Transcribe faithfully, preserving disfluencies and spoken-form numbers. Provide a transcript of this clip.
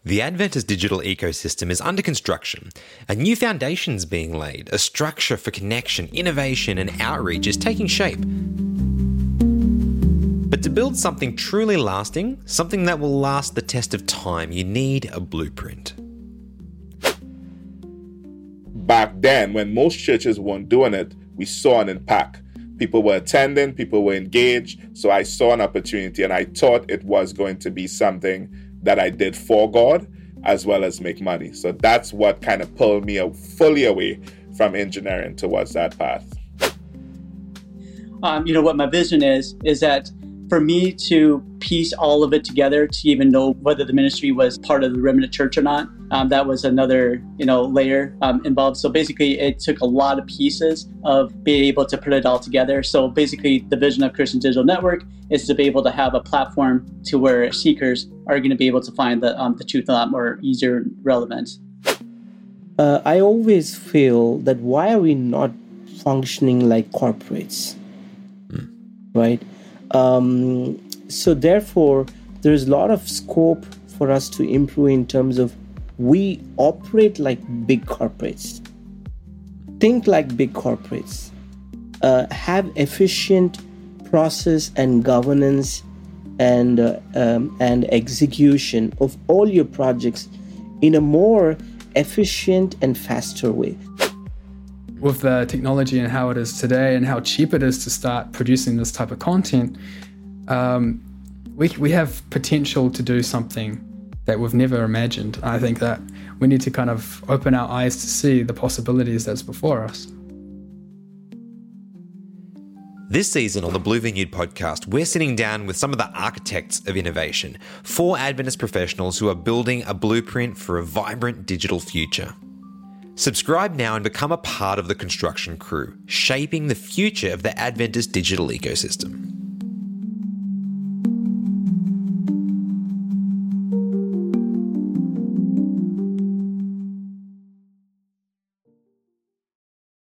The Adventist digital ecosystem is under construction. A new foundation is being laid. A structure for connection, innovation, and outreach is taking shape. But to build something truly lasting, something that will last the test of time, you need a blueprint. Back then, when most churches weren't doing it, we saw an impact. People were attending, people were engaged, so I saw an opportunity and I thought it was going to be something that I did for God as well as make money. So that's what kind of pulled me fully away from engineering towards that path. Um, you know, what my vision is, is that for me to piece all of it together to even know whether the ministry was part of the Remnant Church or not, um, that was another, you know, layer um, involved. So basically, it took a lot of pieces of being able to put it all together. So basically, the vision of Christian Digital Network is to be able to have a platform to where seekers are going to be able to find the um, the truth a lot more easier and relevant. Uh, I always feel that why are we not functioning like corporates, mm. right? Um, so therefore, there's a lot of scope for us to improve in terms of we operate like big corporates, think like big corporates, uh, have efficient process and governance and uh, um, and execution of all your projects in a more efficient and faster way. With the technology and how it is today and how cheap it is to start producing this type of content, um, we we have potential to do something that we've never imagined. I think that we need to kind of open our eyes to see the possibilities that's before us. This season on the Blue Vineyard podcast, we're sitting down with some of the architects of innovation, four Adventist professionals who are building a blueprint for a vibrant digital future. Subscribe now and become a part of the construction crew, shaping the future of the Adventist digital ecosystem.